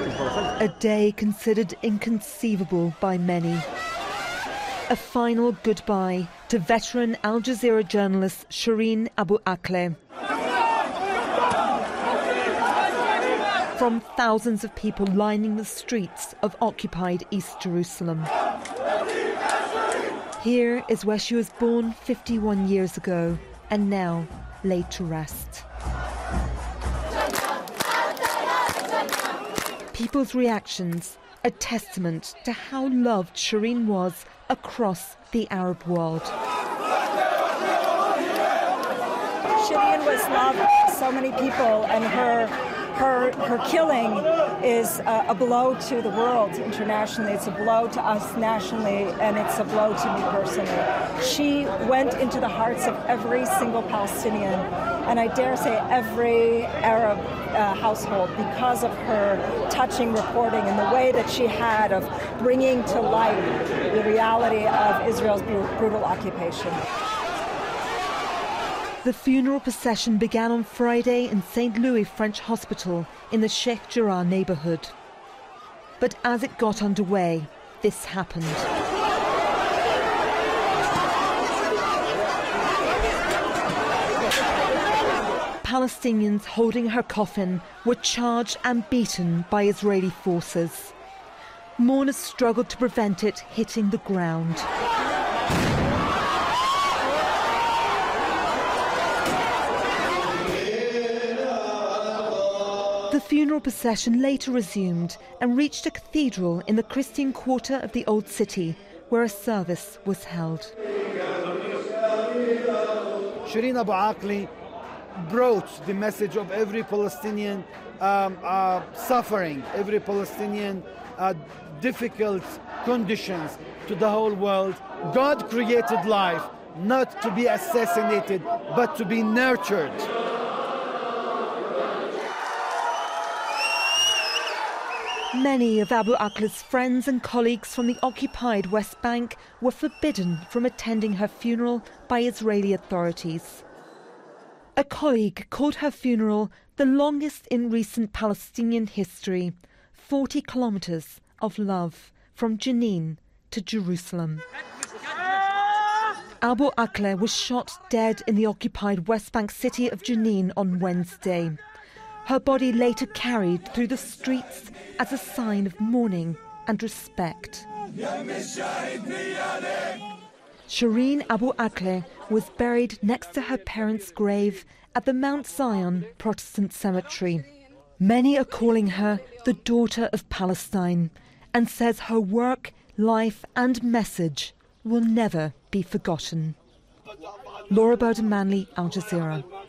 A day considered inconceivable by many. A final goodbye to veteran Al Jazeera journalist Shireen Abu Akleh. From thousands of people lining the streets of occupied East Jerusalem. Here is where she was born 51 years ago and now laid to rest. People's reactions, a testament to how loved Shireen was across the Arab world. Shireen was loved by so many people, and her killing is a blow to the world internationally. It's a blow to us nationally, and it's a blow to me personally. She went into the hearts of every single Palestinian, and I dare say every Arab household, because of her touching reporting and the way that she had of bringing to light the reality of Israel's brutal occupation. The funeral procession began on Friday in St. Louis French Hospital in the Sheikh Jarrah neighbourhood. But as it got underway, this happened. Palestinians holding her coffin were charged and beaten by Israeli forces. Mourners struggled to prevent it hitting the ground. The funeral procession later resumed and reached a cathedral in the Christian quarter of the Old City, where a service was held. Shireen Abu Akleh brought the message of every Palestinian suffering, every Palestinian difficult conditions to the whole world. God created life not to be assassinated, but to be nurtured. Many of Abu Akleh's friends and colleagues from the occupied West Bank were forbidden from attending her funeral by Israeli authorities. A colleague called her funeral the longest in recent Palestinian history, 40 kilometres of love from Jenin to Jerusalem. Abu Akleh was shot dead in the occupied West Bank city of Jenin on Wednesday. Her body later carried through the streets as a sign of mourning and respect. Shireen Abu Akleh was buried next to her parents' grave at the Mount Zion Protestant Cemetery. Many are calling her the daughter of Palestine and says her work, life and message will never be forgotten. Laura Burden Manley, Al Jazeera.